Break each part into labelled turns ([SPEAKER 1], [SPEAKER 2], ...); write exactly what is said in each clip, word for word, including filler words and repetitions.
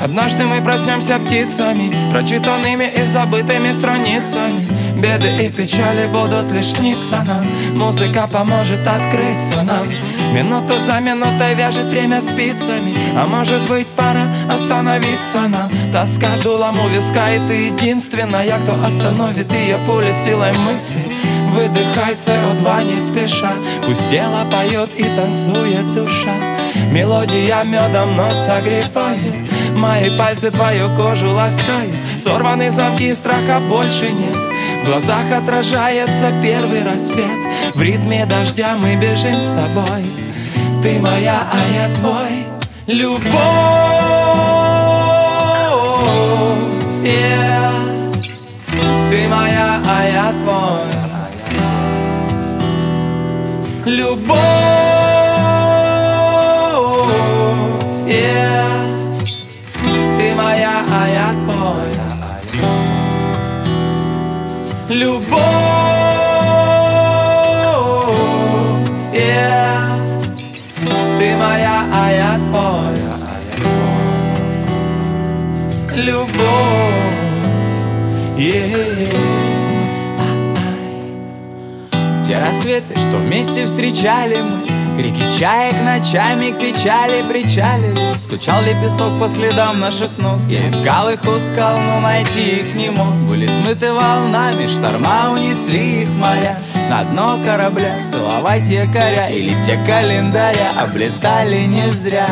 [SPEAKER 1] Однажды мы проснемся птицами, прочитанными и забытыми страницами. Беды и печали будут лишь сниться нам. Музыка поможет открыться нам. Минуту за минутой вяжет время спицами. А может быть, пора остановиться нам. Тоска дулом у виска, и ты единственная, кто остановит ее пули силой мысли. Выдыхай си о два не спеша. Пусть тело поет и танцует душа. Мелодия медом нот согревает. Мои пальцы твою кожу ласкают. Сорваны замки, страха больше нет. В глазах отражается первый рассвет. В ритме дождя мы бежим с тобой. Ты моя, а я твой. Любовь, yeah. Ты моя, а я твой. Любовь, yeah. Ты моя, а я твой. Любовь, yeah. Ты моя, а я твой. Любовь, yeah.
[SPEAKER 2] Те рассветы, что вместе встречали мы, крики чаек ночами к печали причалили. Скучал ли песок по следам наших ног? Я искал их у скал, но найти их не мог. Были смыты волнами, шторма унесли их моря. На дно корабля целовать якоря и листья календаря облетали не зря.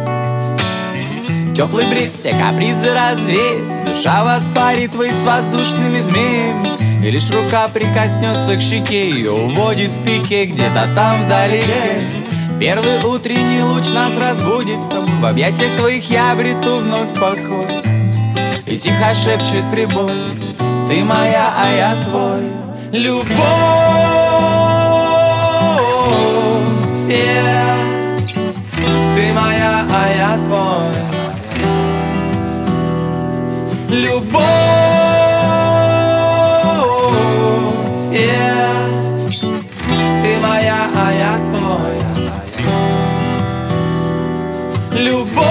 [SPEAKER 2] Теплый бриз все капризы развеет, душа воспарит ввысь с воздушными змеями. И лишь рука прикоснется к щеке, ее уводит в пике где-то там вдалеке. Первый утренний луч нас разбудит с тобой. В объятиях твоих я обрету вновь покой. И тихо шепчет прибой: ты моя, а я твой.
[SPEAKER 1] Любовь, yeah. Ты моя, а я твой. Любовь, yeah. Ты моя, а я твой. Любовь,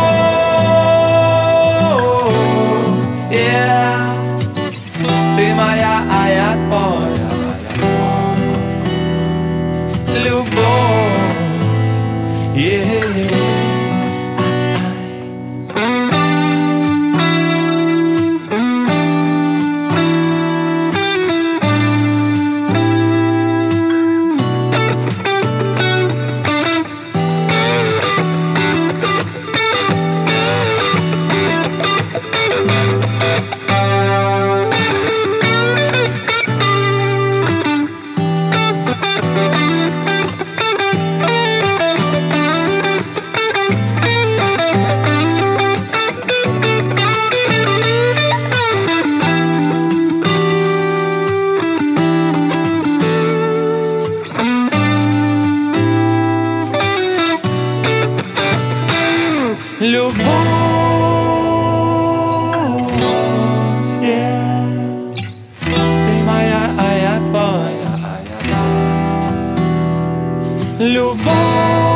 [SPEAKER 1] yeah. Ты моя, а я твой. Любовь, yeah. Любовь, yeah. Ты моя, а я твоя. Любовь.